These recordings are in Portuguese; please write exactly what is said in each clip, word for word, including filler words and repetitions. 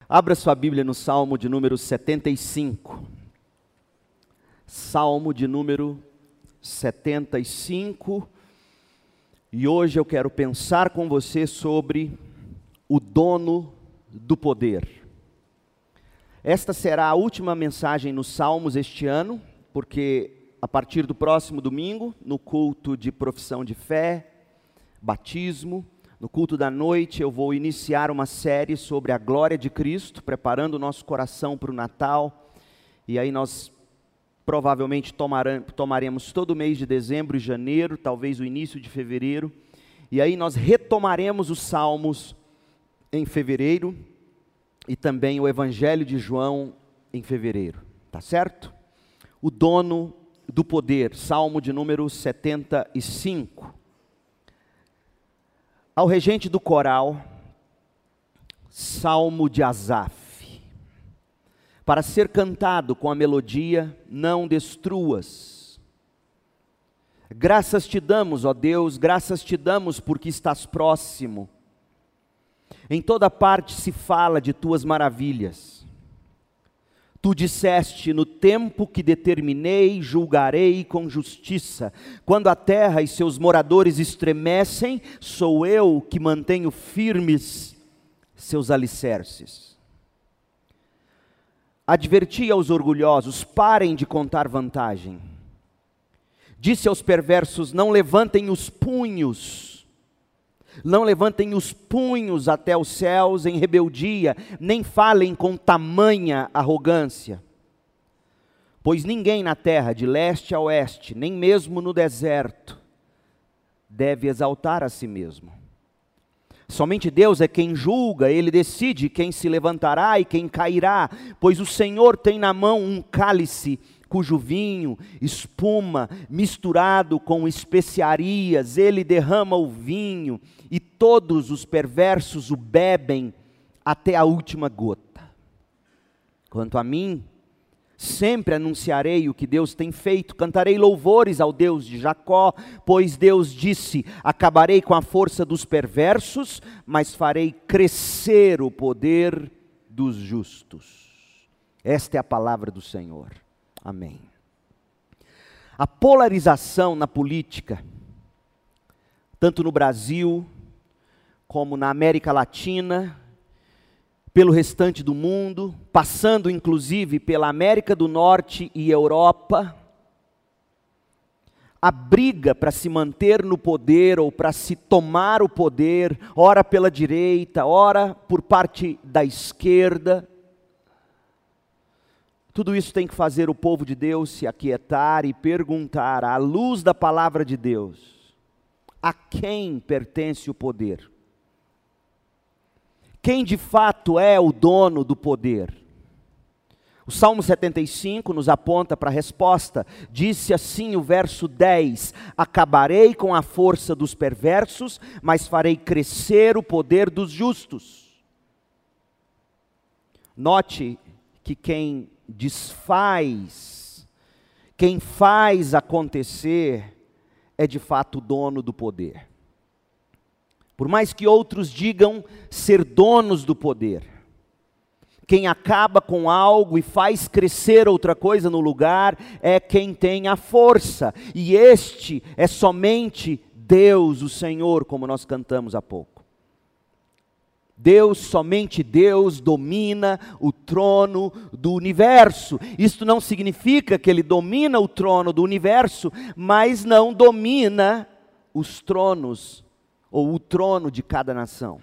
Abra sua Bíblia no Salmo de número setenta e cinco. Salmo de número setenta e cinco. E hoje eu quero pensar com você sobre o dono do poder. Esta será a última mensagem nos Salmos este ano, porque a partir do próximo domingo, no culto de profissão de fé, batismo, no culto da noite, eu vou iniciar uma série sobre a glória de Cristo, preparando o nosso coração para o Natal. E aí nós provavelmente tomaremos todo o mês de dezembro e janeiro, talvez o início de fevereiro. E aí nós retomaremos os Salmos em fevereiro e também o Evangelho de João em fevereiro. Tá certo? O dono do poder, Salmo de número setenta e cinco. Ao regente do coral, Salmo de Asaf, para ser cantado com a melodia, não destruas. Graças te damos, ó Deus, graças te damos porque estás próximo. Em toda parte se fala de tuas maravilhas. Tu disseste, no tempo que determinei, julgarei com justiça. Quando a terra e seus moradores estremecem, sou eu que mantenho firmes seus alicerces. Adverti aos orgulhosos, parem de contar vantagem. Disse aos perversos, não levantem os punhos. Não levantem os punhos até os céus em rebeldia, nem falem com tamanha arrogância. Pois ninguém na terra, de leste a oeste, nem mesmo no deserto, deve exaltar a si mesmo. Somente Deus é quem julga, Ele decide quem se levantará e quem cairá, pois o Senhor tem na mão um cálice, cujo vinho, espuma, misturado com especiarias, Ele derrama o vinho, e todos os perversos o bebem até a última gota. Quanto a mim, sempre anunciarei o que Deus tem feito, cantarei louvores ao Deus de Jacó, pois Deus disse, acabarei com a força dos perversos, mas farei crescer o poder dos justos. Esta é a palavra do Senhor. Amém. A polarização na política, tanto no Brasil, como na América Latina, pelo restante do mundo, passando inclusive pela América do Norte e Europa, a briga para se manter no poder ou para se tomar o poder, ora pela direita, ora por parte da esquerda, tudo isso tem que fazer o povo de Deus se aquietar e perguntar, à luz da palavra de Deus, a quem pertence o poder? Quem de fato é o dono do poder? O Salmo setenta e cinco nos aponta para a resposta. Disse assim o verso dez, acabarei com a força dos perversos, mas farei crescer o poder dos justos. Note que quem desfaz, quem faz acontecer, é de fato o dono do poder. Por mais que outros digam ser donos do poder, quem acaba com algo e faz crescer outra coisa no lugar, é quem tem a força, e este é somente Deus, o Senhor, como nós cantamos há pouco. Deus, somente Deus, domina o trono do universo. Isto não significa que Ele domina o trono do universo, mas não domina os tronos, ou o trono de cada nação.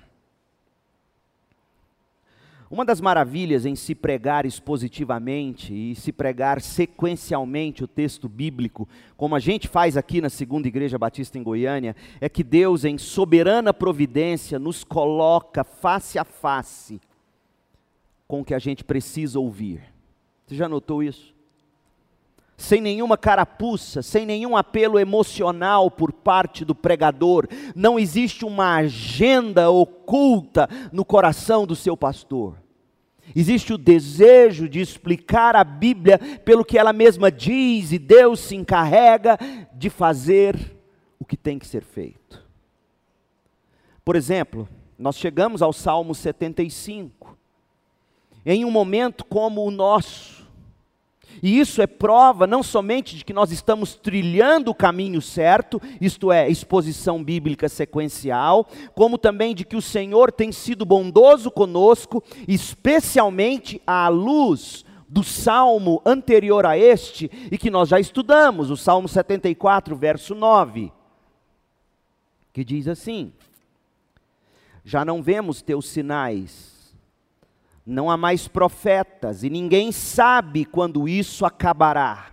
Uma das maravilhas em se pregar expositivamente e se pregar sequencialmente o texto bíblico, como a gente faz aqui na Segunda Igreja Batista em Goiânia, é que Deus, em soberana providência, nos coloca face a face com o que a gente precisa ouvir. Você já notou isso? Sem nenhuma carapuça, sem nenhum apelo emocional por parte do pregador, não existe uma agenda oculta no coração do seu pastor. Existe o desejo de explicar a Bíblia pelo que ela mesma diz, e Deus se encarrega de fazer o que tem que ser feito. Por exemplo, nós chegamos ao Salmo setenta e cinco, em um momento como o nosso. E isso é prova não somente de que nós estamos trilhando o caminho certo, isto é, exposição bíblica sequencial, como também de que o Senhor tem sido bondoso conosco, especialmente à luz do salmo anterior a este, e que nós já estudamos, o Salmo setenta e quatro, verso nove, que diz assim: já não vemos teus sinais, não há mais profetas, e ninguém sabe quando isso acabará.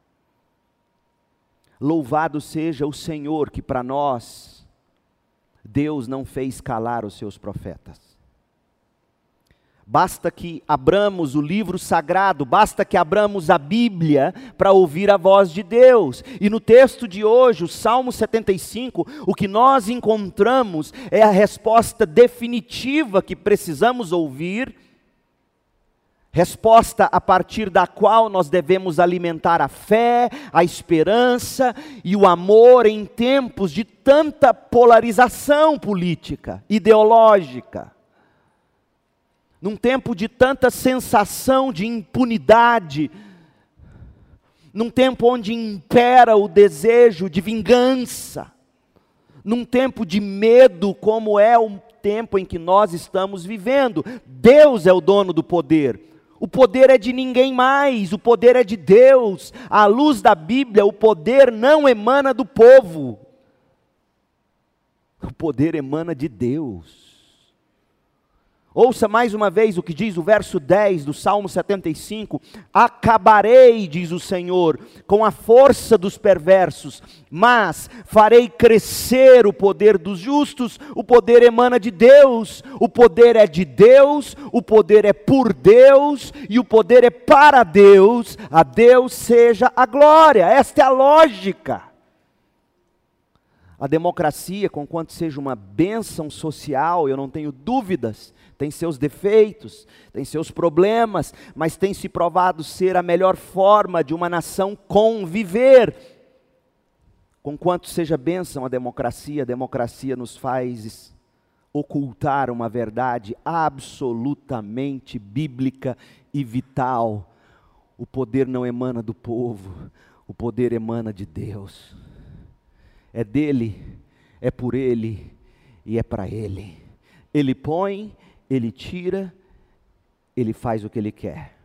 Louvado seja o Senhor, que para nós, Deus não fez calar os seus profetas. Basta que abramos o livro sagrado, basta que abramos a Bíblia para ouvir a voz de Deus. E no texto de hoje, o Salmo setenta e cinco, o que nós encontramos é a resposta definitiva que precisamos ouvir, resposta a partir da qual nós devemos alimentar a fé, a esperança e o amor em tempos de tanta polarização política, ideológica. Num tempo de tanta sensação de impunidade, num tempo onde impera o desejo de vingança, num tempo de medo como é o tempo em que nós estamos vivendo. Deus é o dono do poder. O poder é de ninguém mais, o poder é de Deus. À luz da Bíblia, o poder não emana do povo. O poder emana de Deus. Ouça mais uma vez o que diz o verso dez do Salmo setenta e cinco. Acabarei, diz o Senhor, com a força dos perversos, mas farei crescer o poder dos justos. O poder emana de Deus, o poder é de Deus, o poder é por Deus, e o poder é para Deus. A Deus seja a glória. Esta é a lógica. A democracia, conquanto seja uma bênção social, eu não tenho dúvidas, tem seus defeitos, tem seus problemas, mas tem se provado ser a melhor forma de uma nação conviver. Conquanto seja bênção a democracia, a democracia nos faz ocultar uma verdade absolutamente bíblica e vital. O poder não emana do povo, o poder emana de Deus. É dele, é por ele e é para ele. Ele põe, ele tira, ele faz o que ele quer.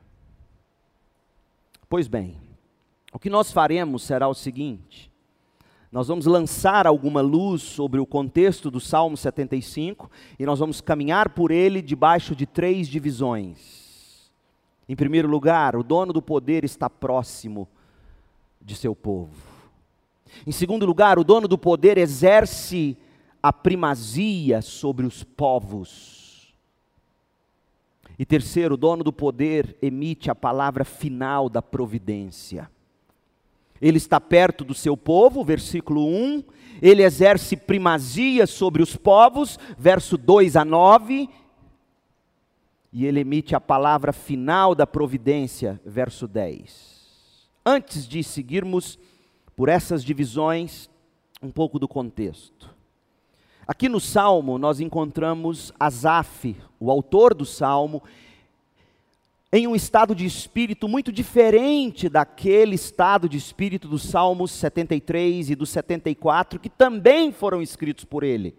Pois bem, o que nós faremos será o seguinte: nós vamos lançar alguma luz sobre o contexto do Salmo setenta e cinco e nós vamos caminhar por ele debaixo de três divisões. Em primeiro lugar, o dono do poder está próximo de seu povo. Em segundo lugar, o dono do poder exerce a primazia sobre os povos. E terceiro, o dono do poder emite a palavra final da providência. Ele está perto do seu povo, versículo um, ele exerce primazia sobre os povos, verso dois a nove, e ele emite a palavra final da providência, verso dez. Antes de seguirmos por essas divisões, um pouco do contexto. Aqui no Salmo nós encontramos Asaf, o autor do Salmo, em um estado de espírito muito diferente daquele estado de espírito dos Salmos setenta e três e do setenta e quatro, que também foram escritos por ele.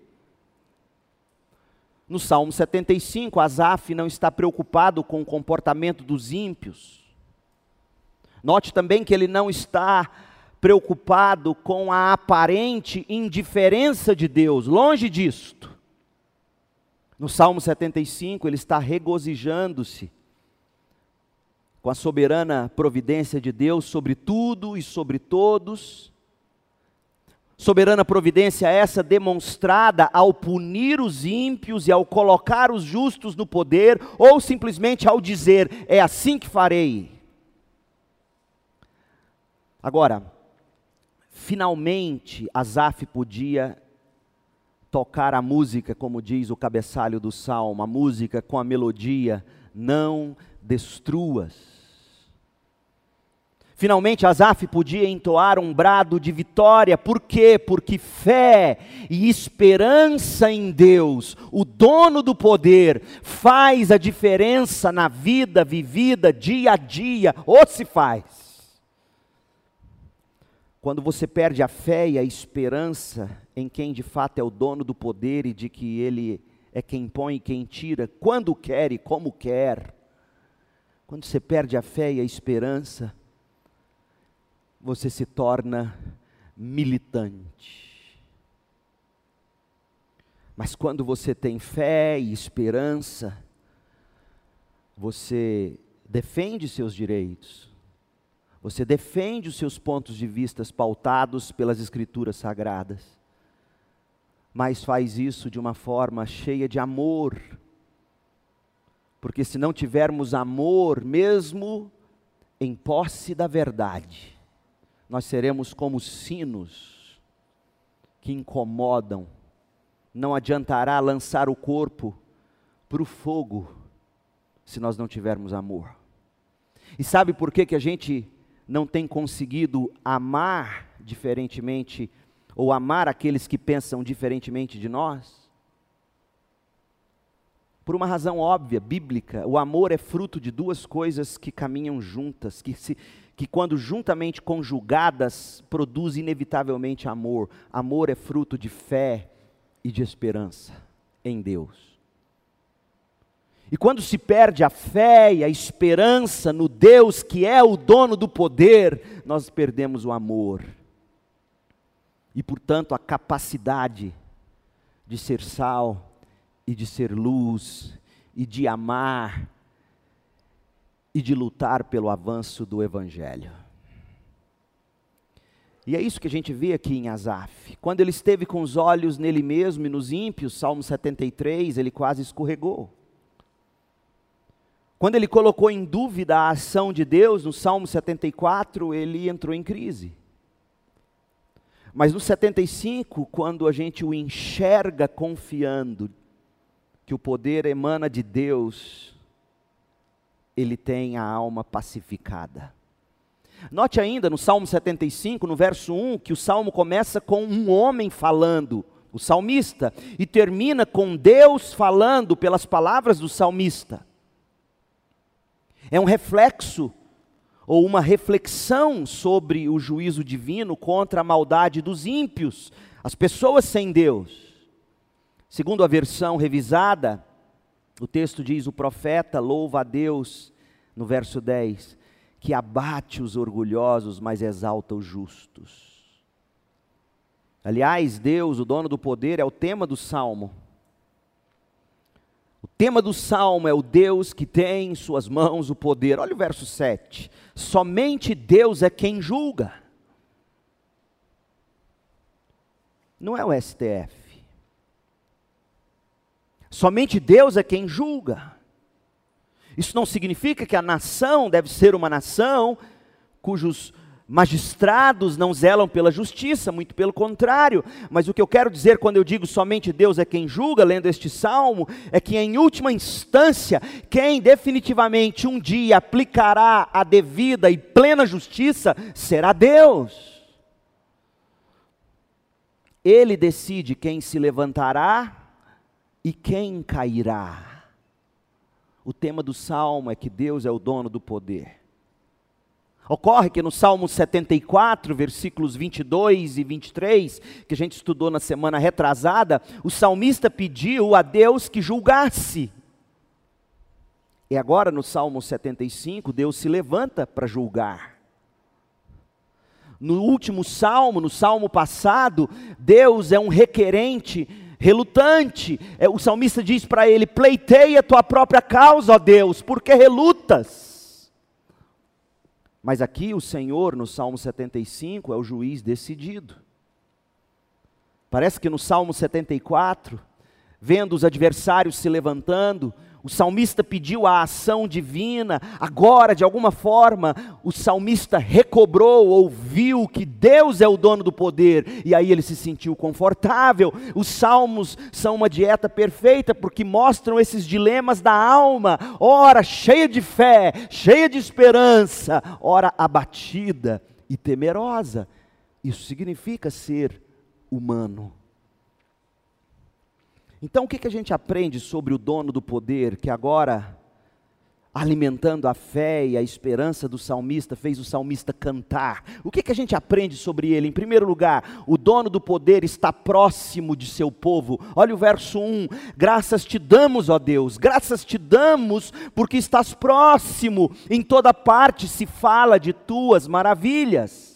No Salmo setenta e cinco, Asaf não está preocupado com o comportamento dos ímpios. Note também que ele não está preocupado com a aparente indiferença de Deus, longe disto. No Salmo setenta e cinco, ele está regozijando-se com a soberana providência de Deus sobre tudo e sobre todos. Soberana providência essa demonstrada ao punir os ímpios e ao colocar os justos no poder, ou simplesmente ao dizer, é assim que farei. Agora, finalmente, Asaf podia tocar a música, como diz o cabeçalho do Salmo, a música com a melodia, não destruas. Finalmente, Asaf podia entoar um brado de vitória. Por quê? Porque fé e esperança em Deus, o dono do poder, faz a diferença na vida vivida dia a dia, ou se faz. Quando você perde a fé e a esperança em quem de fato é o dono do poder e de que Ele é quem põe e quem tira, quando quer e como quer, quando você perde a fé e a esperança, você se torna militante. Mas quando você tem fé e esperança, você defende seus direitos, você defende os seus pontos de vista pautados pelas Escrituras Sagradas, mas faz isso de uma forma cheia de amor, porque se não tivermos amor, mesmo em posse da verdade, nós seremos como sinos que incomodam. Não adiantará lançar o corpo para o fogo se nós não tivermos amor. E sabe por que que a gente não tem conseguido amar diferentemente, ou amar aqueles que pensam diferentemente de nós? Por uma razão óbvia, bíblica. O amor é fruto de duas coisas que caminham juntas, que se... que quando juntamente conjugadas, produz inevitavelmente amor. Amor é fruto de fé e de esperança em Deus. E quando se perde a fé e a esperança no Deus que é o dono do poder, nós perdemos o amor. E portanto a capacidade de ser sal e de ser luz e de amar e de lutar pelo avanço do Evangelho. E é isso que a gente vê aqui em Asaf. Quando ele esteve com os olhos nele mesmo e nos ímpios, Salmo setenta e três, ele quase escorregou. Quando ele colocou em dúvida a ação de Deus, no Salmo setenta e quatro, ele entrou em crise. Mas no setenta e cinco, quando a gente o enxerga confiando que o poder emana de Deus, ele tem a alma pacificada. Note ainda no Salmo setenta e cinco, no verso um, que o Salmo começa com um homem falando, o salmista, e termina com Deus falando pelas palavras do salmista. É um reflexo, ou uma reflexão sobre o juízo divino contra a maldade dos ímpios, as pessoas sem Deus. Segundo a versão revisada, o texto diz: o profeta louva a Deus, no verso dez, que abate os orgulhosos, mas exalta os justos. Aliás, Deus, o dono do poder, é o tema do Salmo. O tema do Salmo é o Deus que tem em suas mãos o poder. Olha o verso sete. Somente Deus é quem julga. Não é o S T F. Somente Deus é quem julga. Isso não significa que a nação deve ser uma nação cujos magistrados não zelam pela justiça, muito pelo contrário. Mas o que eu quero dizer quando eu digo somente Deus é quem julga, lendo este salmo, é que em última instância, quem definitivamente um dia aplicará a devida e plena justiça será Deus. Ele decide quem se levantará e quem cairá. O tema do salmo é que Deus é o dono do poder. Ocorre que no Salmo setenta e quatro, versículos vinte e dois e vinte e três, que a gente estudou na semana retrasada, o salmista pediu a Deus que julgasse. E agora no Salmo setenta e cinco, Deus se levanta para julgar. No último salmo, no salmo passado, Deus é um requerente, relutante. O salmista diz para ele: pleiteia a tua própria causa, ó Deus, porque relutas. Mas aqui o Senhor, no Salmo setenta e cinco, é o juiz decidido. Parece que no Salmo setenta e quatro, vendo os adversários se levantando, O salmista pediu a ação divina, agora, de alguma forma, o salmista recobrou, ouviu que Deus é o dono do poder, e aí ele se sentiu confortável. Os salmos são uma dieta perfeita, porque mostram esses dilemas da alma, ora cheia de fé, cheia de esperança, ora abatida e temerosa. Isso significa ser humano. Então o que, que a gente aprende sobre o dono do poder, que agora, alimentando a fé e a esperança do salmista, fez o salmista cantar? O que, que a gente aprende sobre ele? Em primeiro lugar, o dono do poder está próximo de seu povo. Olha o verso um, graças te damos, ó Deus, graças te damos porque estás próximo, em toda parte se fala de tuas maravilhas.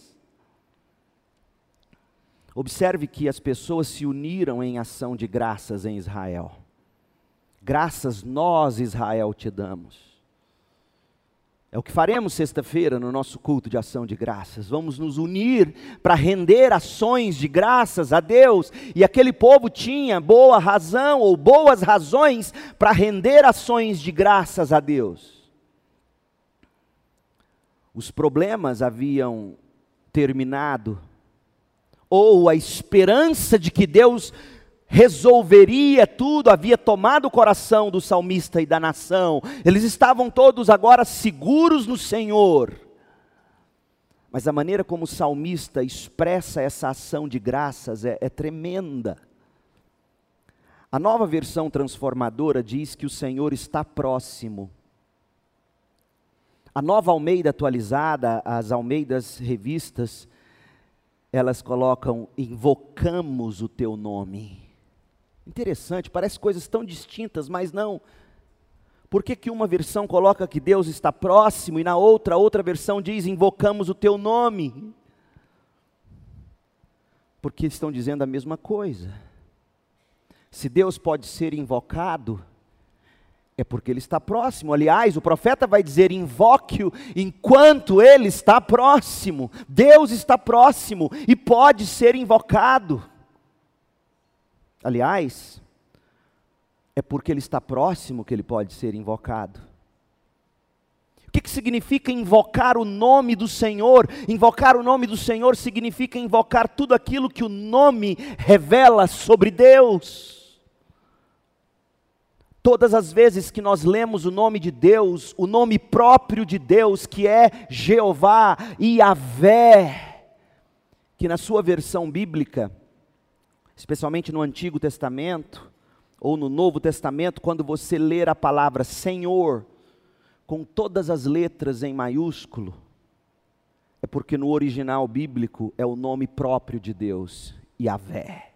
Observe que as pessoas se uniram em ação de graças em Israel. Graças nós, Israel, te damos. É o que faremos sexta-feira no nosso culto de ação de graças. Vamos nos unir para render ações de graças a Deus. E aquele povo tinha boa razão ou boas razões para render ações de graças a Deus. Os problemas haviam terminado, ou a esperança de que Deus resolveria tudo havia tomado o coração do salmista e da nação. Eles estavam todos agora seguros no Senhor. Mas a maneira como o salmista expressa essa ação de graças é, é tremenda. A Nova Versão Transformadora diz que o Senhor está próximo. A Nova Almeida Atualizada, as Almeidas Revistas, elas colocam, invocamos o teu nome. Interessante, parece coisas tão distintas, mas não. Por que que uma versão coloca que Deus está próximo e na outra, outra versão diz, invocamos o teu nome? Porque estão dizendo a mesma coisa. Se Deus pode ser invocado, é porque Ele está próximo. Aliás, o profeta vai dizer, invoque-o enquanto Ele está próximo. Deus está próximo e pode ser invocado. Aliás, é porque Ele está próximo que Ele pode ser invocado. O que que significa invocar o nome do Senhor? Invocar o nome do Senhor significa invocar tudo aquilo que o nome revela sobre Deus. Todas as vezes que nós lemos o nome de Deus, o nome próprio de Deus, que é Jeová, Yahvé, que na sua versão bíblica, especialmente no Antigo Testamento, ou no Novo Testamento, quando você ler a palavra Senhor, com todas as letras em maiúsculo, é porque no original bíblico é o nome próprio de Deus, Yahvé.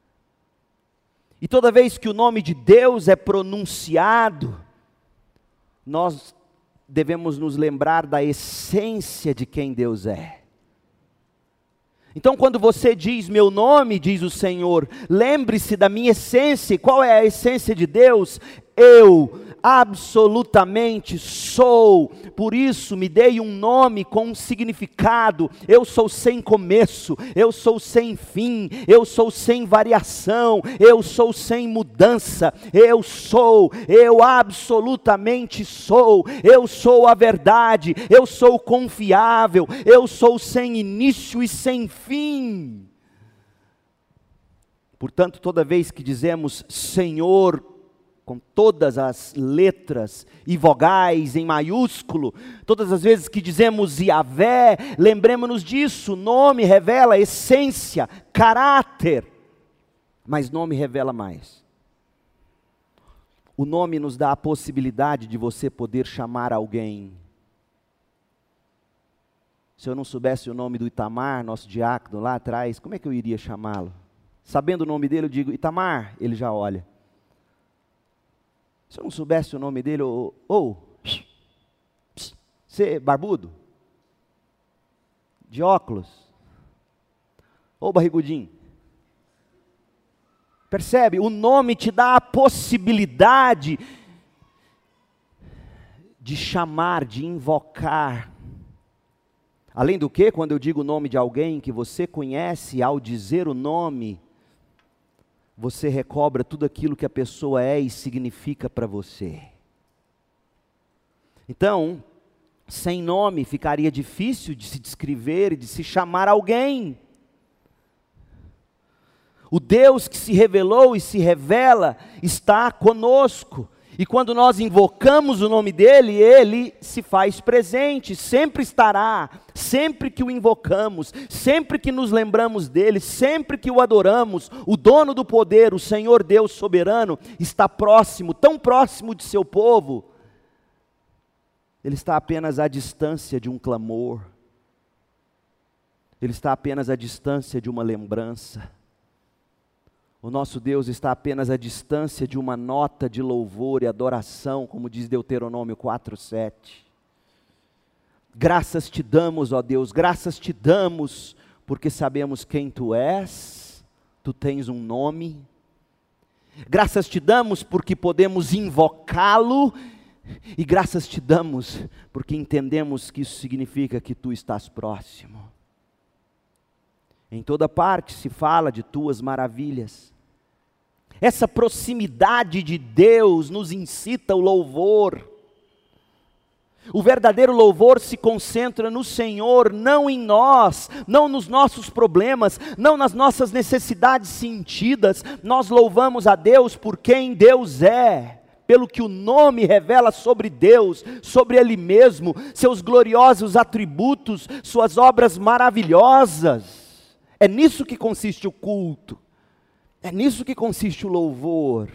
E toda vez que o nome de Deus é pronunciado, nós devemos nos lembrar da essência de quem Deus é. Então quando você diz meu nome, diz o Senhor, lembre-se da minha essência. Qual é a essência de Deus? Eu absolutamente sou, por isso me dei um nome com um significado. Eu sou sem começo, eu sou sem fim, eu sou sem variação, eu sou sem mudança, eu sou, eu absolutamente sou, eu sou a verdade, eu sou confiável, eu sou sem início e sem fim. Portanto, toda vez que dizemos Senhor, com todas as letras e vogais em maiúsculo, todas as vezes que dizemos Yahvé, lembremos-nos disso. Nome revela essência, caráter, mas nome revela mais. O nome nos dá a possibilidade de você poder chamar alguém. Se eu não soubesse o nome do Itamar, nosso diácono lá atrás, como é que eu iria chamá-lo? Sabendo o nome dele, eu digo Itamar, ele já olha. Se eu não soubesse o nome dele, ou, ou você barbudo? De óculos? Ou barrigudinho? Percebe? O nome te dá a possibilidade de chamar, de invocar. Além do que, quando eu digo o nome de alguém que você conhece, ao dizer o nome, você recobra tudo aquilo que a pessoa é e significa para você. Então, sem nome ficaria difícil de se descrever e de se chamar alguém. O Deus que se revelou e se revela está conosco. E quando nós invocamos o nome dEle, Ele se faz presente, sempre estará, sempre que o invocamos, sempre que nos lembramos dEle, sempre que o adoramos, o dono do poder, o Senhor Deus soberano, está próximo, tão próximo de seu povo. Ele está apenas à distância de um clamor, Ele está apenas à distância de uma lembrança. O nosso Deus está apenas à distância de uma nota de louvor e adoração, como diz Deuteronômio quatro, sete. Graças te damos, ó Deus, graças te damos, porque sabemos quem tu és, tu tens um nome. Graças te damos porque podemos invocá-lo, e graças te damos porque entendemos que isso significa que tu estás próximo. Em toda parte se fala de tuas maravilhas. Essa proximidade de Deus nos incita ao louvor. O verdadeiro louvor se concentra no Senhor, não em nós, não nos nossos problemas, não nas nossas necessidades sentidas. Nós louvamos a Deus por quem Deus é, pelo que o nome revela sobre Deus, sobre Ele mesmo, seus gloriosos atributos, suas obras maravilhosas. É nisso que consiste o culto. É nisso que consiste o louvor.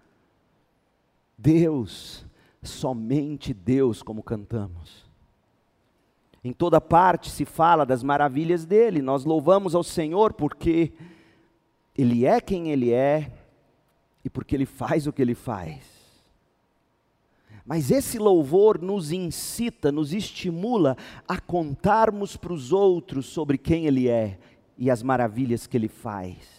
Deus, somente Deus, como cantamos. Em toda parte se fala das maravilhas dEle. Nós louvamos ao Senhor porque Ele é quem Ele é e porque Ele faz o que Ele faz. Mas esse louvor nos incita, nos estimula a contarmos para os outros sobre quem Ele é e as maravilhas que Ele faz.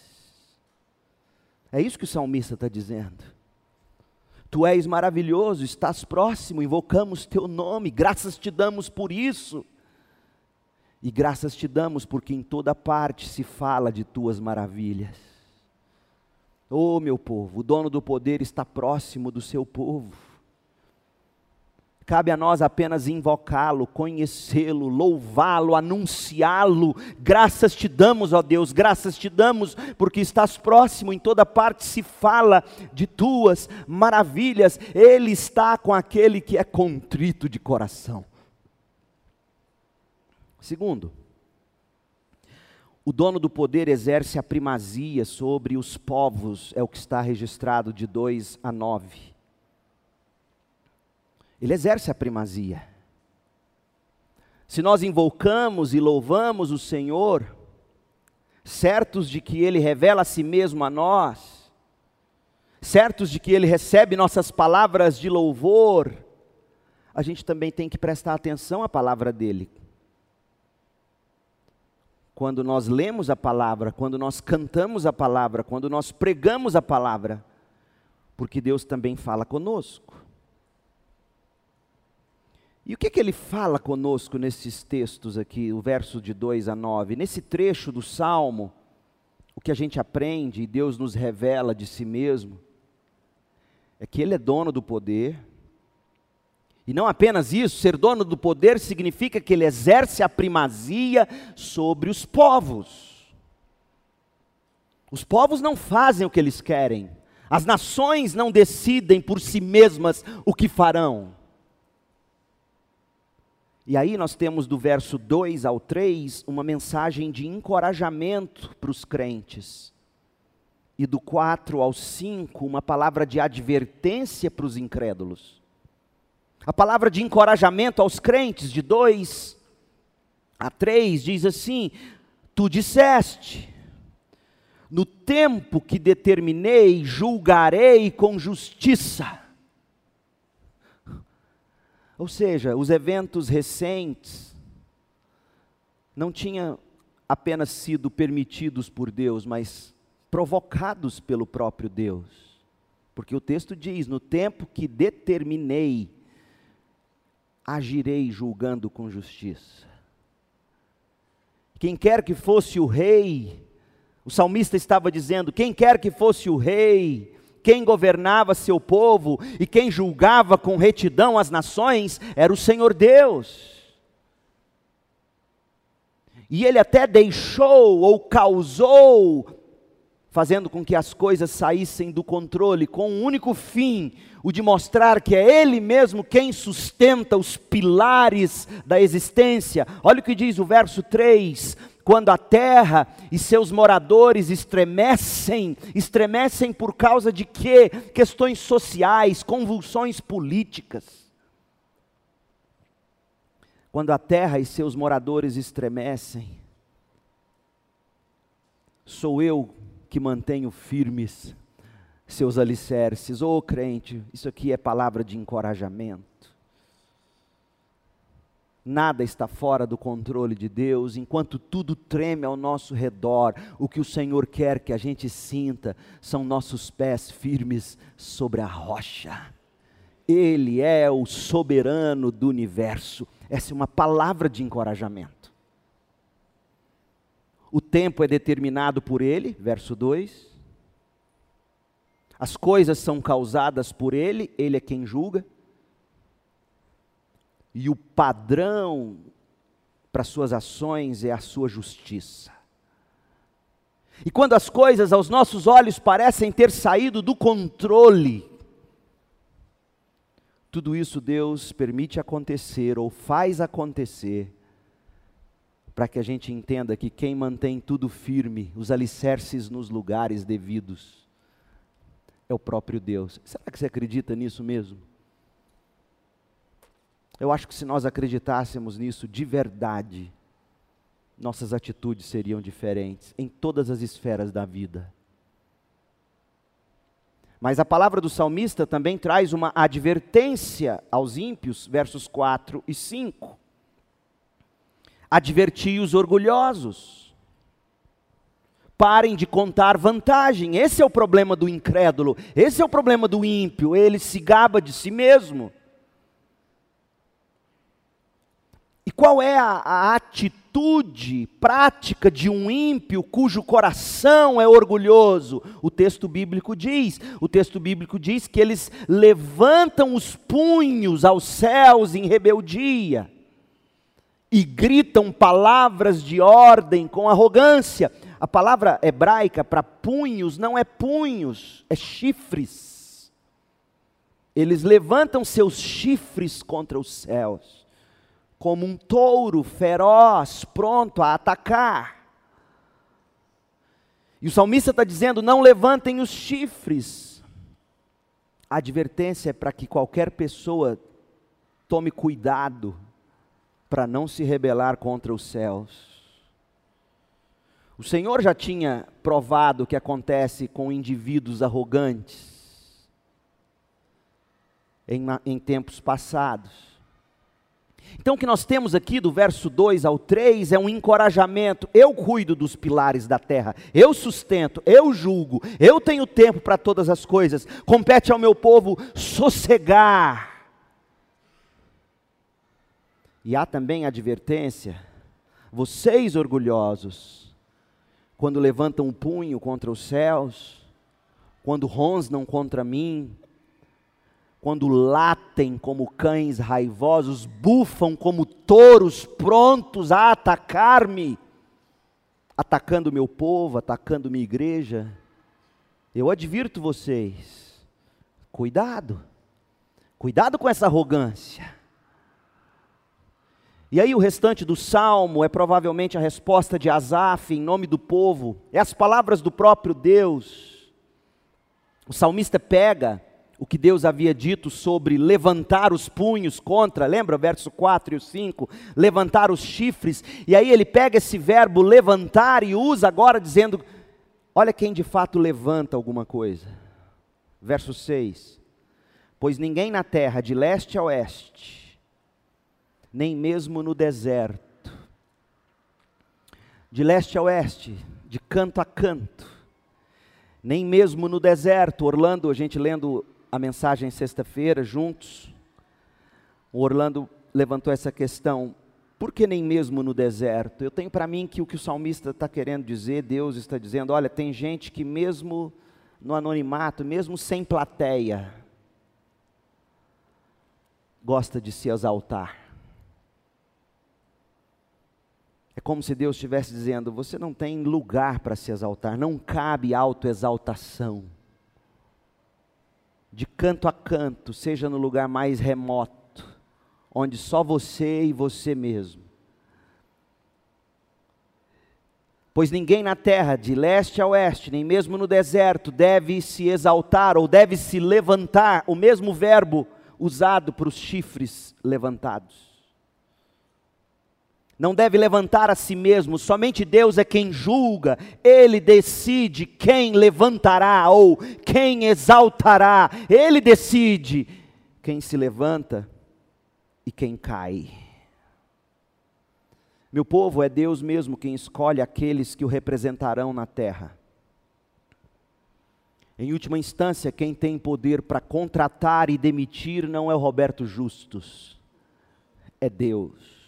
É isso que o salmista está dizendo. Tu és maravilhoso, estás próximo, invocamos teu nome, graças te damos por isso. E graças te damos porque em toda parte se fala de tuas maravilhas. Oh meu povo, o dono do poder está próximo do seu povo. Cabe a nós apenas invocá-lo, conhecê-lo, louvá-lo, anunciá-lo. Graças te damos, ó Deus, graças te damos, porque estás próximo, em toda parte se fala de tuas maravilhas. Ele está com aquele que é contrito de coração. Segundo, o dono do poder exerce a primazia sobre os povos, é o que está registrado de dois a nove. Ele exerce a primazia. Se nós invocamos e louvamos o Senhor, certos de que Ele revela a si mesmo a nós, certos de que Ele recebe nossas palavras de louvor, a gente também tem que prestar atenção à palavra dEle. Quando nós lemos a palavra, quando nós cantamos a palavra, quando nós pregamos a palavra, porque Deus também fala conosco. E o que, que Ele fala conosco nesses textos aqui, o verso de dois a nove? Nesse trecho do Salmo, o que a gente aprende e Deus nos revela de si mesmo, é que Ele é dono do poder. E não apenas isso, ser dono do poder significa que Ele exerce a primazia sobre os povos. Os povos não fazem o que eles querem. As nações não decidem por si mesmas o que farão. E aí nós temos do verso dois ao três uma mensagem de encorajamento para os crentes. E do quatro ao cinco uma palavra de advertência para os incrédulos. A palavra de encorajamento aos crentes de dois a três diz assim: tu disseste, no tempo que determinei julgarei com justiça. Ou seja, os eventos recentes não tinham apenas sido permitidos por Deus, mas provocados pelo próprio Deus. Porque o texto diz, no tempo que determinei, agirei julgando com justiça. Quem quer que fosse o rei, o salmista estava dizendo, quem quer que fosse o rei, quem governava seu povo e quem julgava com retidão as nações era o Senhor Deus. E ele até deixou ou causou, fazendo com que as coisas saíssem do controle, com um único fim, o de mostrar que é Ele mesmo quem sustenta os pilares da existência. Olha o que diz o verso três, quando a terra e seus moradores estremecem, estremecem por causa de quê? Questões sociais, convulsões políticas. Quando a terra e seus moradores estremecem, sou eu que mantenho firmes seus alicerces. Ô crente, isso aqui é palavra de encorajamento. Nada está fora do controle de Deus, enquanto tudo treme ao nosso redor, o que o Senhor quer que a gente sinta são nossos pés firmes sobre a rocha. Ele é o soberano do universo. Essa é uma palavra de encorajamento. O tempo é determinado por Ele, verso dois. As coisas são causadas por Ele, Ele é quem julga. E o padrão para suas ações é a sua justiça. E quando as coisas aos nossos olhos parecem ter saído do controle, tudo isso Deus permite acontecer ou faz acontecer, para que a gente entenda que quem mantém tudo firme, os alicerces nos lugares devidos, é o próprio Deus. Será que você acredita nisso mesmo? Eu acho que se nós acreditássemos nisso de verdade, nossas atitudes seriam diferentes em todas as esferas da vida. Mas a palavra do salmista também traz uma advertência aos ímpios, versos quatro e cinco. Adverti os orgulhosos. Parem de contar vantagem. Esse é o problema do incrédulo, esse é o problema do ímpio, ele se gaba de si mesmo. E qual é a, a atitude prática de um ímpio cujo coração é orgulhoso? O texto bíblico diz, o texto bíblico diz que eles levantam os punhos aos céus em rebeldia e gritam palavras de ordem com arrogância. A palavra hebraica para punhos não é punhos, é chifres. Eles levantam seus chifres contra os céus, como um touro feroz, pronto a atacar. E o salmista está dizendo, não levantem os chifres. A advertência é para que qualquer pessoa tome cuidado para não se rebelar contra os céus. O Senhor já tinha provado o que acontece com indivíduos arrogantes em, em tempos passados. Então o que nós temos aqui do verso dois ao três é um encorajamento. Eu cuido dos pilares da terra, eu sustento, eu julgo, eu tenho tempo para todas as coisas. Compete ao meu povo sossegar. E há também advertência, vocês orgulhosos, quando levantam o punho contra os céus, quando rosnam contra mim, quando latem como cães raivosos, bufam como touros prontos a atacar-me, atacando meu povo, atacando minha igreja, eu advirto vocês, cuidado, cuidado com essa arrogância. E aí o restante do salmo é provavelmente a resposta de Asaf em nome do povo, é as palavras do próprio Deus. O salmista pega o que Deus havia dito sobre levantar os punhos contra, lembra verso quatro e cinco? Levantar os chifres, e aí ele pega esse verbo levantar e usa agora dizendo, olha quem de fato levanta alguma coisa. Verso seis, pois ninguém na terra de leste a oeste, nem mesmo no deserto, de leste a oeste, de canto a canto, nem mesmo no deserto. Orlando, a gente lendo a mensagem sexta-feira juntos, o Orlando levantou essa questão, por que nem mesmo no deserto? Eu tenho para mim que o que o salmista está querendo dizer, Deus está dizendo, olha, tem gente que mesmo no anonimato, mesmo sem plateia, gosta de se exaltar. É como se Deus estivesse dizendo: você não tem lugar para se exaltar, não cabe autoexaltação. De canto a canto, seja no lugar mais remoto, onde só você e você mesmo. Pois ninguém na terra, de leste a oeste, nem mesmo no deserto, deve se exaltar ou deve se levantar, o mesmo verbo usado para os chifres levantados. Não deve levantar a si mesmo, somente Deus é quem julga, Ele decide quem levantará ou quem exaltará, Ele decide quem se levanta e quem cai. Meu povo, é Deus mesmo quem escolhe aqueles que o representarão na terra. Em última instância, quem tem poder para contratar e demitir não é o Roberto Justus, é Deus.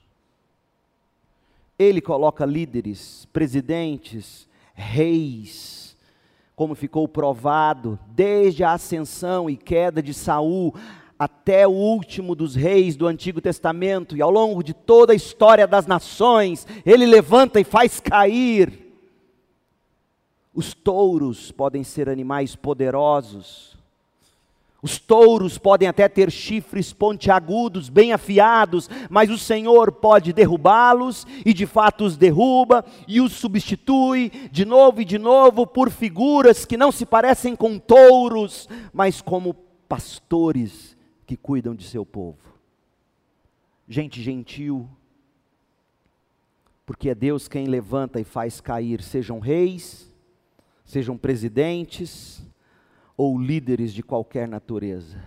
Ele coloca líderes, presidentes, reis, como ficou provado, desde a ascensão e queda de Saul, até o último dos reis do Antigo Testamento, e ao longo de toda a história das nações, ele levanta e faz cair. Os touros podem ser animais poderosos, os touros podem até ter chifres pontiagudos, bem afiados, mas o Senhor pode derrubá-los, e de fato os derruba, e os substitui, de novo e de novo, por figuras que não se parecem com touros, mas como pastores que cuidam de seu povo. Gente gentil, porque é Deus quem levanta e faz cair, sejam reis, sejam presidentes, ou líderes de qualquer natureza.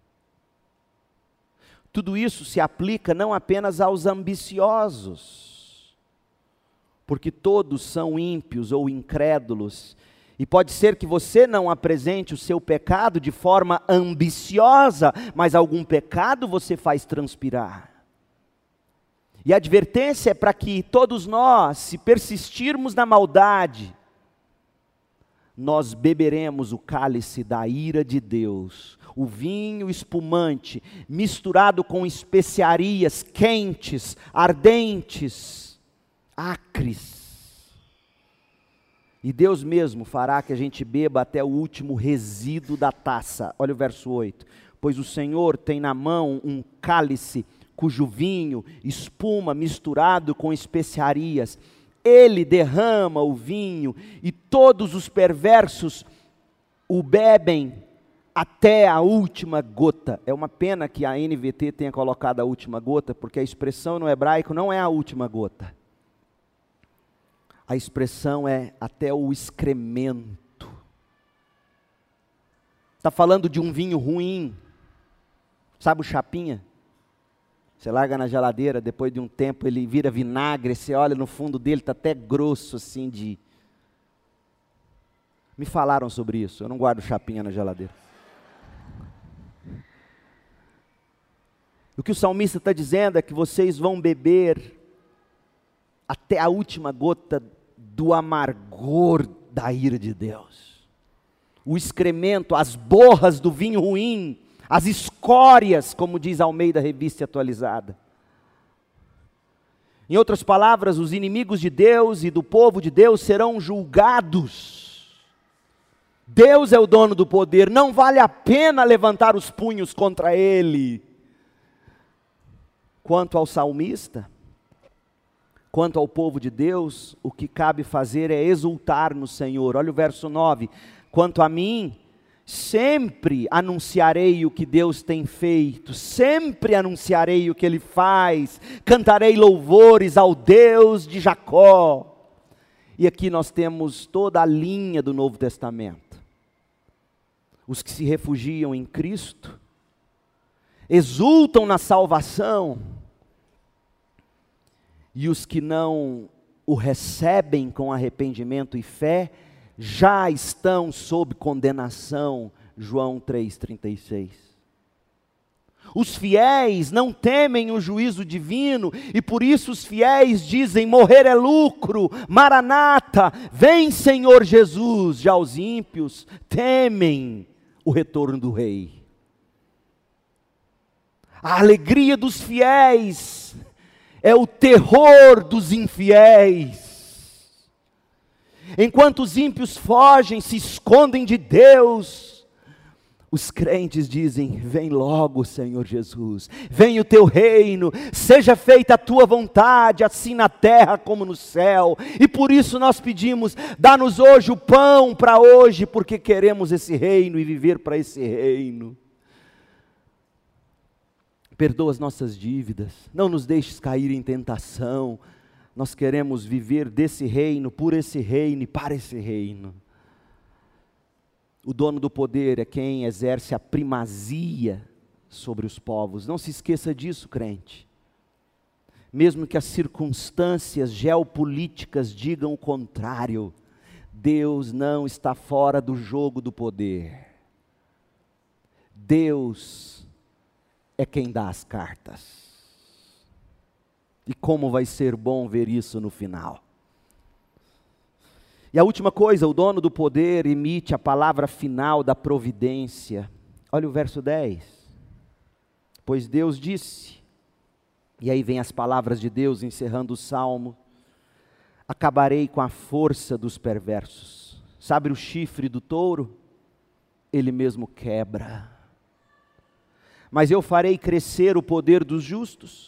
Tudo isso se aplica não apenas aos ambiciosos, porque todos são ímpios ou incrédulos, e pode ser que você não apresente o seu pecado de forma ambiciosa, mas algum pecado você faz transpirar. E a advertência é para que todos nós, se persistirmos na maldade, nós beberemos o cálice da ira de Deus, o vinho espumante, misturado com especiarias quentes, ardentes, acres. E Deus mesmo fará que a gente beba até o último resíduo da taça. Olha o verso oito. Pois o Senhor tem na mão um cálice, cujo vinho, espuma misturado com especiarias, Ele derrama o vinho, e todos os perversos o bebem até a última gota. É uma pena que a N V T tenha colocado a última gota, porque a expressão no hebraico não é a última gota. A expressão é até o excremento. Está falando de um vinho ruim. Sabe o chapinha? Você larga na geladeira, depois de um tempo ele vira vinagre, você olha no fundo dele, está até grosso assim de... Me falaram sobre isso, eu não guardo chapinha na geladeira. O que o salmista está dizendo é que vocês vão beber até a última gota do amargor da ira de Deus. O excremento, as borras do vinho ruim, as escórias, como diz Almeida Revista Atualizada. Em outras palavras, os inimigos de Deus e do povo de Deus serão julgados. Deus é o dono do poder, não vale a pena levantar os punhos contra Ele. Quanto ao salmista, quanto ao povo de Deus, o que cabe fazer é exultar no Senhor. Olha o verso nove. Quanto a mim, sempre anunciarei o que Deus tem feito, sempre anunciarei o que Ele faz, cantarei louvores ao Deus de Jacó. E aqui nós temos toda a linha do Novo Testamento. Os que se refugiam em Cristo, exultam na salvação, e os que não o recebem com arrependimento e fé, já estão sob condenação, João três, trinta e seis. Os fiéis não temem o juízo divino, e por isso os fiéis dizem: morrer é lucro, Maranata, vem Senhor Jesus. Já os ímpios temem o retorno do Rei. A alegria dos fiéis é o terror dos infiéis. Enquanto os ímpios fogem, se escondem de Deus, os crentes dizem: vem logo, Senhor Jesus, vem o teu reino, seja feita a tua vontade, assim na terra como no céu. E por isso nós pedimos: dá-nos hoje o pão para hoje, porque queremos esse reino e viver para esse reino. Perdoa as nossas dívidas, não nos deixes cair em tentação. Nós queremos viver desse reino, por esse reino e para esse reino. O dono do poder é quem exerce a primazia sobre os povos. Não se esqueça disso, crente. Mesmo que as circunstâncias geopolíticas digam o contrário, Deus não está fora do jogo do poder. Deus é quem dá as cartas. E como vai ser bom ver isso no final. E a última coisa, o dono do poder emite a palavra final da providência. Olha o verso dez. Pois Deus disse, e aí vem as palavras de Deus encerrando o salmo: acabarei com a força dos perversos. Sabe o chifre do touro? Ele mesmo quebra. Mas eu farei crescer o poder dos justos.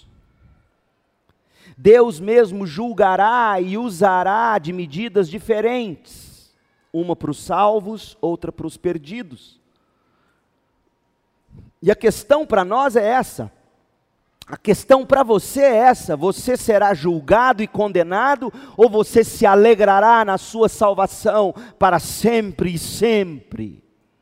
Deus mesmo julgará e usará de medidas diferentes, uma para os salvos, outra para os perdidos. E a questão para nós é essa, a questão para você é essa: você será julgado e condenado, ou você se alegrará na sua salvação para sempre e sempre?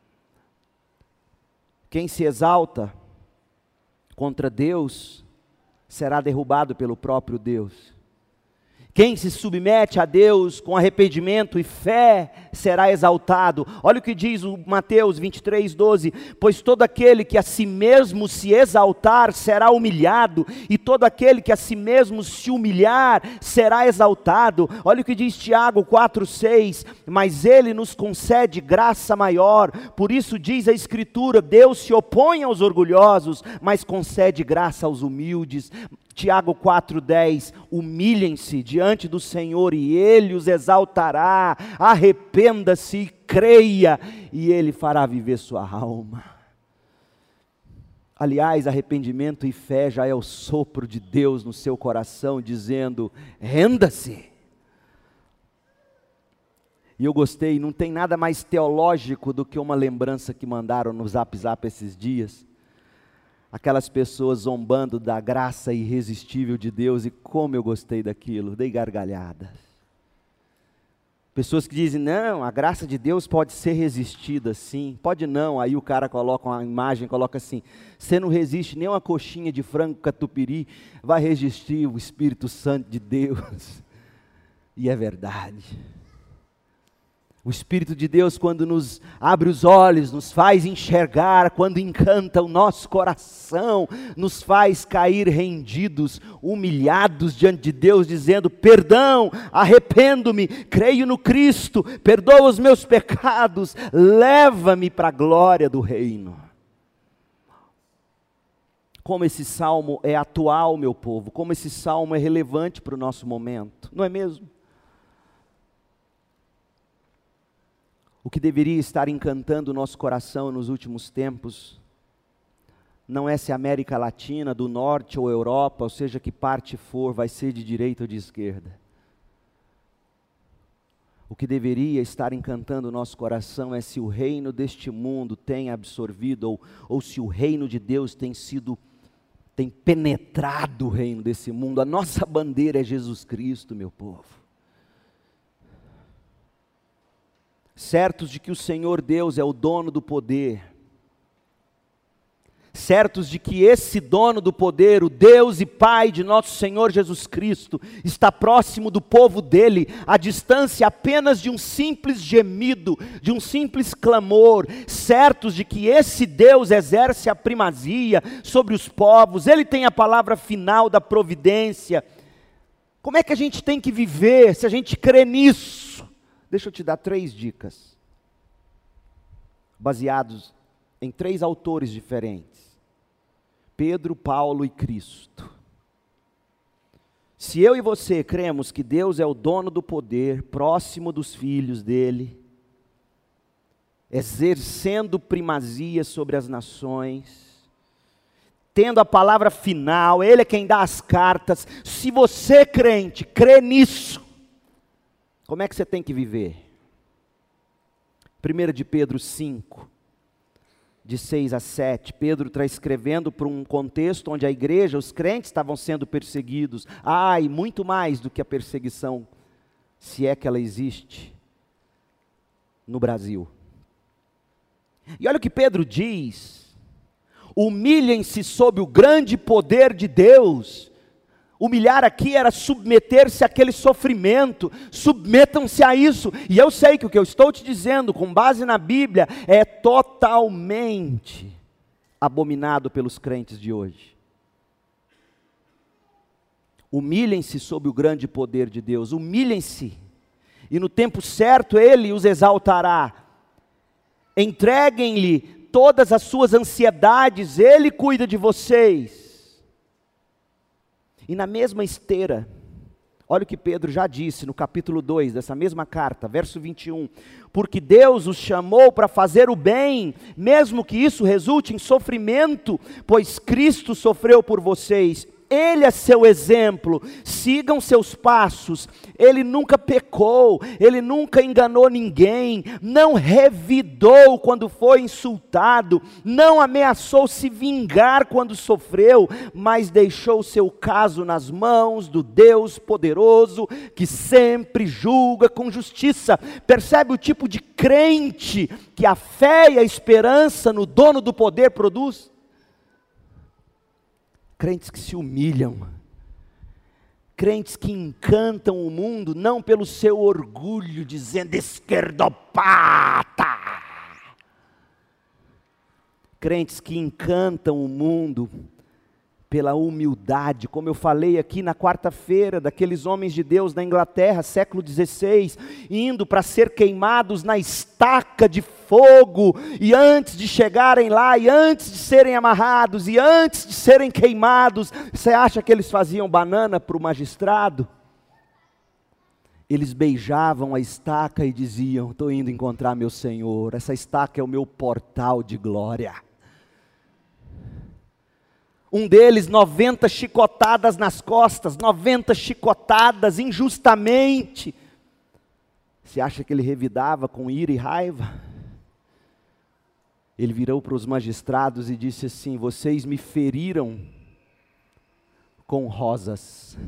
Quem se exalta contra Deus será derrubado pelo próprio Deus. Quem se submete a Deus com arrependimento e fé será exaltado. Olha o que diz o Mateus vinte e três, doze. Pois todo aquele que a si mesmo se exaltar será humilhado, e todo aquele que a si mesmo se humilhar será exaltado. Olha o que diz Tiago quatro, seis. Mas ele nos concede graça maior. Por isso diz a Escritura: Deus se opõe aos orgulhosos, mas concede graça aos humildes. Tiago quatro, dez, humilhem-se diante do Senhor e Ele os exaltará, arrependa-se e creia, e Ele fará viver sua alma. Aliás, arrependimento e fé já é o sopro de Deus no seu coração, dizendo: renda-se. E eu gostei, não tem nada mais teológico do que uma lembrança que mandaram no Zap Zap esses dias. Aquelas pessoas zombando da graça irresistível de Deus, e como eu gostei daquilo, dei gargalhadas. Pessoas que dizem: não, a graça de Deus pode ser resistida, sim. Pode não, aí o cara coloca uma imagem, coloca assim: você não resiste nem uma coxinha de frango catupiry, vai resistir o Espírito Santo de Deus. E é verdade. O Espírito de Deus, quando nos abre os olhos, nos faz enxergar, quando encanta o nosso coração, nos faz cair rendidos, humilhados diante de Deus, dizendo: perdão, arrependo-me, creio no Cristo, perdoa os meus pecados, leva-me para a glória do reino. Como esse salmo é atual, meu povo, como esse salmo é relevante para o nosso momento, não é mesmo? O que deveria estar encantando o nosso coração nos últimos tempos, não é se a América Latina, do Norte ou Europa, ou seja que parte for, vai ser de direita ou de esquerda. O que deveria estar encantando o nosso coração é se o reino deste mundo tem absorvido, ou, ou se o reino de Deus tem sido, tem penetrado o reino desse mundo. A nossa bandeira é Jesus Cristo, meu povo. Certos de que o Senhor Deus é o dono do poder, certos de que esse dono do poder, o Deus e Pai de nosso Senhor Jesus Cristo, está próximo do povo dele, à distância apenas de um simples gemido, de um simples clamor, certos de que esse Deus exerce a primazia sobre os povos, ele tem a palavra final da providência. Como é que a gente tem que viver se a gente crê nisso? Deixa eu te dar três dicas, baseados em três autores diferentes: Pedro, Paulo e Cristo. Se eu e você cremos que Deus é o dono do poder, próximo dos filhos dele, exercendo primazia sobre as nações, tendo a palavra final, ele é quem dá as cartas. Se você, crente, crê nisso, como é que você tem que viver? primeira de Pedro cinco, de seis a sete, Pedro está escrevendo para um contexto onde a igreja, os crentes estavam sendo perseguidos. Ah, e muito mais do que a perseguição, se é que ela existe, no Brasil. E olha o que Pedro diz: humilhem-se sob o grande poder de Deus. Humilhar aqui era submeter-se àquele sofrimento, submetam-se a isso. E eu sei que o que eu estou te dizendo, com base na Bíblia, é totalmente abominado pelos crentes de hoje. Humilhem-se sob o grande poder de Deus, humilhem-se, e no tempo certo Ele os exaltará. Entreguem-lhe todas as suas ansiedades, Ele cuida de vocês. E na mesma esteira, olha o que Pedro já disse no capítulo dois dessa mesma carta, verso vinte e um. Porque Deus os chamou para fazer o bem, mesmo que isso resulte em sofrimento, pois Cristo sofreu por vocês. Ele é seu exemplo, sigam seus passos. Ele nunca pecou, ele nunca enganou ninguém, não revidou quando foi insultado, não ameaçou se vingar quando sofreu, mas deixou seu caso nas mãos do Deus poderoso, que sempre julga com justiça. Percebe o tipo de crente que a fé e a esperança no dono do poder produz? Crentes que se humilham, crentes que encantam o mundo, não pelo seu orgulho, dizendo esquerdopata. Crentes que encantam o mundo pela humildade, como eu falei aqui na quarta-feira, daqueles homens de Deus na Inglaterra, século dezesseis, indo para ser queimados na estaca de fogo, e antes de chegarem lá, e antes de serem amarrados, e antes de serem queimados, você acha que eles faziam banana para o magistrado? Eles beijavam a estaca e diziam: estou indo encontrar meu Senhor, essa estaca é o meu portal de glória. Um deles, noventa chicotadas nas costas, noventa chicotadas injustamente. Você acha que ele revidava com ira e raiva? Ele virou para os magistrados e disse assim: vocês me feriram com rosas.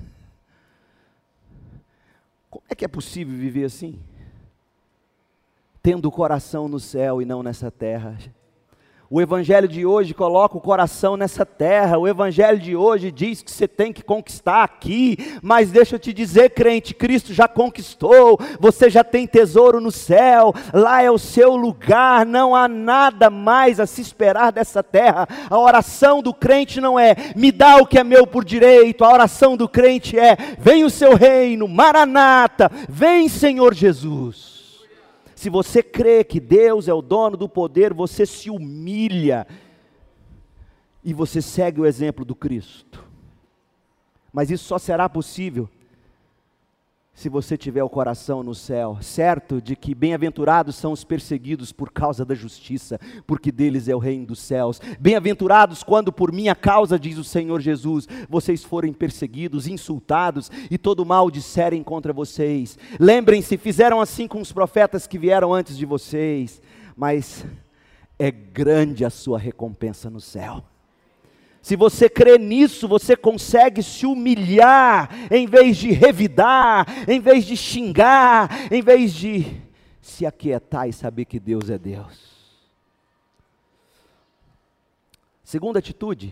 Como é que é possível viver assim? Tendo o coração no céu e não nessa terra. O evangelho de hoje coloca o coração nessa terra, o evangelho de hoje diz que você tem que conquistar aqui, mas deixa eu te dizer, crente, Cristo já conquistou, você já tem tesouro no céu, lá é o seu lugar, não há nada mais a se esperar dessa terra. A oração do crente não é, me dá o que é meu por direito, a oração do crente é, vem o seu reino, Maranata, vem Senhor Jesus. Se você crê que Deus é o dono do poder, você se humilha e você segue o exemplo do Cristo. Mas isso só será possível se você tiver o coração no céu, certo de que bem-aventurados são os perseguidos por causa da justiça, porque deles é o reino dos céus. Bem-aventurados quando por minha causa, diz o Senhor Jesus, vocês forem perseguidos, insultados e todo mal disserem contra vocês. Lembrem-se, fizeram assim com os profetas que vieram antes de vocês, mas é grande a sua recompensa no céu. Se você crê nisso, você consegue se humilhar, em vez de revidar, em vez de xingar, em vez de se aquietar e saber que Deus é Deus. Segunda atitude,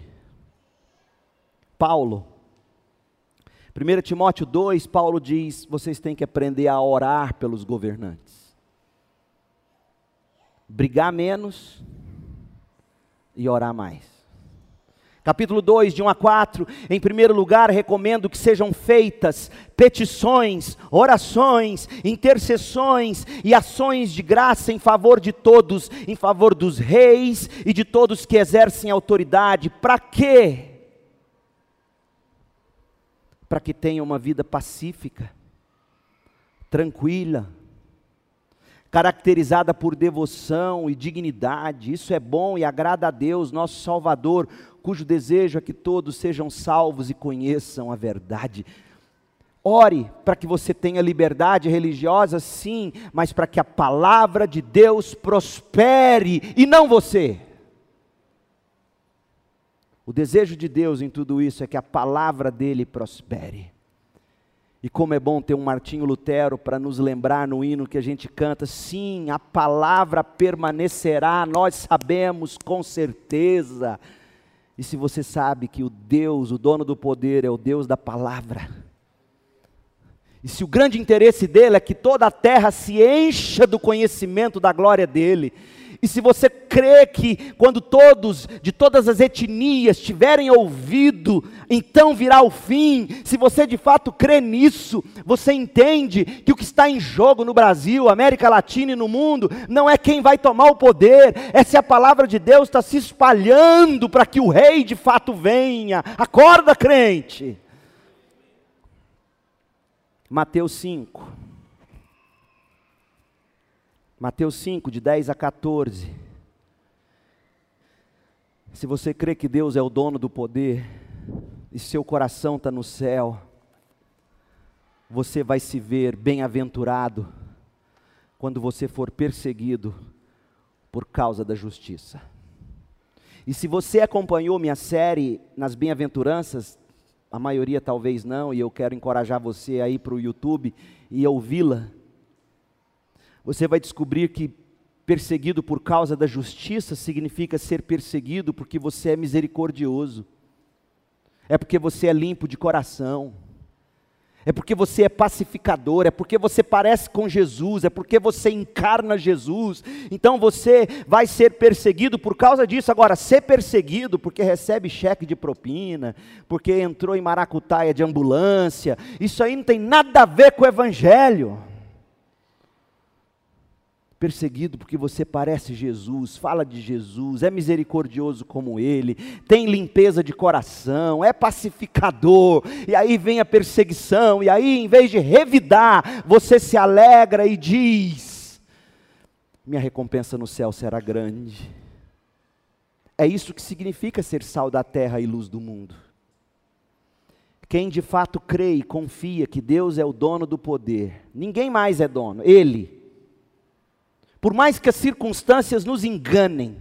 Paulo. primeiro Timóteo dois, Paulo diz, vocês têm que aprender a orar pelos governantes. Brigar menos e orar mais. Capítulo dois, de um a quatro, em primeiro lugar, recomendo que sejam feitas petições, orações, intercessões e ações de graça em favor de todos, em favor dos reis e de todos que exercem autoridade. Para quê? Para que tenham uma vida pacífica, tranquila, caracterizada por devoção e dignidade. Isso é bom e agrada a Deus, nosso Salvador, cujo desejo é que todos sejam salvos e conheçam a verdade. Ore para que você tenha liberdade religiosa, sim, mas para que a palavra de Deus prospere e não você. O desejo de Deus em tudo isso é que a palavra dele prospere. E como é bom ter um Martinho Lutero para nos lembrar no hino que a gente canta, sim, a palavra permanecerá, nós sabemos com certeza. E se você sabe que o Deus, o dono do poder, é o Deus da palavra, e se o grande interesse dele é que toda a terra se encha do conhecimento da glória dele, e se você crê que quando todos, de todas as etnias, tiverem ouvido, então virá o fim, se você de fato crê nisso, você entende que o que está em jogo no Brasil, América Latina e no mundo, não é quem vai tomar o poder, é se a palavra de Deus está se espalhando para que o rei de fato venha. Acorda, crente! Mateus cinco. Mateus cinco, de dez a quatorze. Se você crê que Deus é o dono do poder, e seu coração está no céu, você vai se ver bem-aventurado, quando você for perseguido, por causa da justiça. E se você acompanhou minha série nas bem-aventuranças, a maioria talvez não, e eu quero encorajar você a ir para o YouTube e ouvi-la, você vai descobrir que perseguido por causa da justiça significa ser perseguido porque você é misericordioso, é porque você é limpo de coração, é porque você é pacificador, é porque você parece com Jesus, é porque você encarna Jesus. Então você vai ser perseguido por causa disso. Agora, ser perseguido porque recebe cheque de propina, porque entrou em maracutaia de ambulância, isso aí não tem nada a ver com o evangelho. Perseguido porque você parece Jesus, fala de Jesus, é misericordioso como Ele, tem limpeza de coração, é pacificador, e aí vem a perseguição, e aí em vez de revidar, você se alegra e diz, minha recompensa no céu será grande. É isso que significa ser sal da terra e luz do mundo. Quem de fato crê e confia que Deus é o dono do poder, ninguém mais é dono, Ele. Por mais que as circunstâncias nos enganem,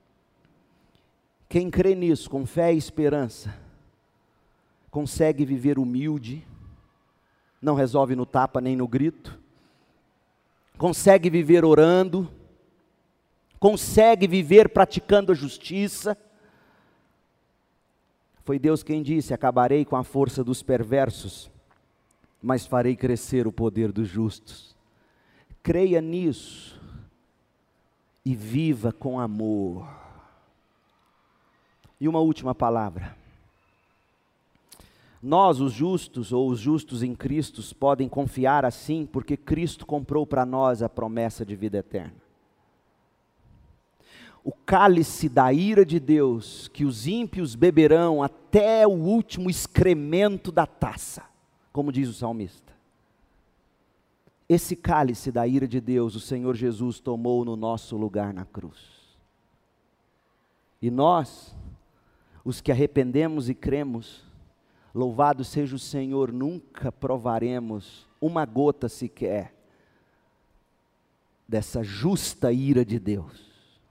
quem crê nisso com fé e esperança, consegue viver humilde, não resolve no tapa nem no grito, consegue viver orando, consegue viver praticando a justiça. Foi Deus quem disse, acabarei com a força dos perversos, mas farei crescer o poder dos justos. Creia nisso. E viva com amor. E uma última palavra. Nós, os justos, ou os justos em Cristo, podem confiar assim, porque Cristo comprou para nós a promessa de vida eterna. O cálice da ira de Deus, que os ímpios beberão até o último excremento da taça, como diz o salmista. Esse cálice da ira de Deus, o Senhor Jesus tomou no nosso lugar na cruz. E nós, os que arrependemos e cremos, louvado seja o Senhor, nunca provaremos uma gota sequer dessa justa ira de Deus.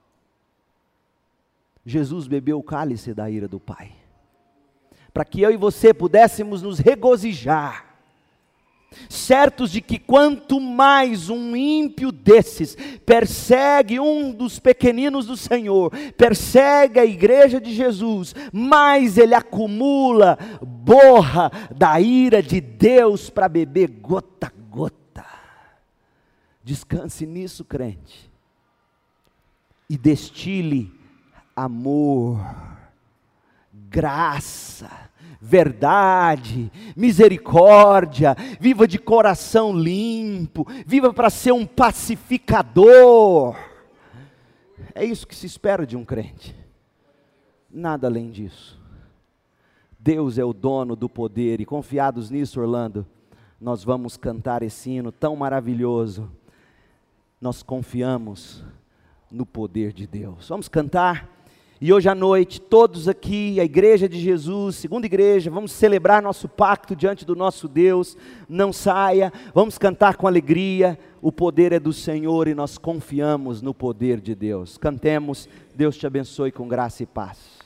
Jesus bebeu o cálice da ira do Pai, para que eu e você pudéssemos nos regozijar, certos de que quanto mais um ímpio desses persegue um dos pequeninos do Senhor, persegue a igreja de Jesus, mais ele acumula borra da ira de Deus para beber gota a gota. Descanse nisso, crente, e destile amor, graça, verdade, misericórdia, viva de coração limpo, viva para ser um pacificador. É isso que se espera de um crente, nada além disso. Deus é o dono do poder, e confiados nisso, Orlando, nós vamos cantar esse hino tão maravilhoso. Nós confiamos no poder de Deus. Vamos cantar? E hoje à noite, todos aqui, a igreja de Jesus, segunda igreja, vamos celebrar nosso pacto diante do nosso Deus. Não saia, vamos cantar com alegria. O poder é do Senhor e nós confiamos no poder de Deus. Cantemos, Deus te abençoe com graça e paz.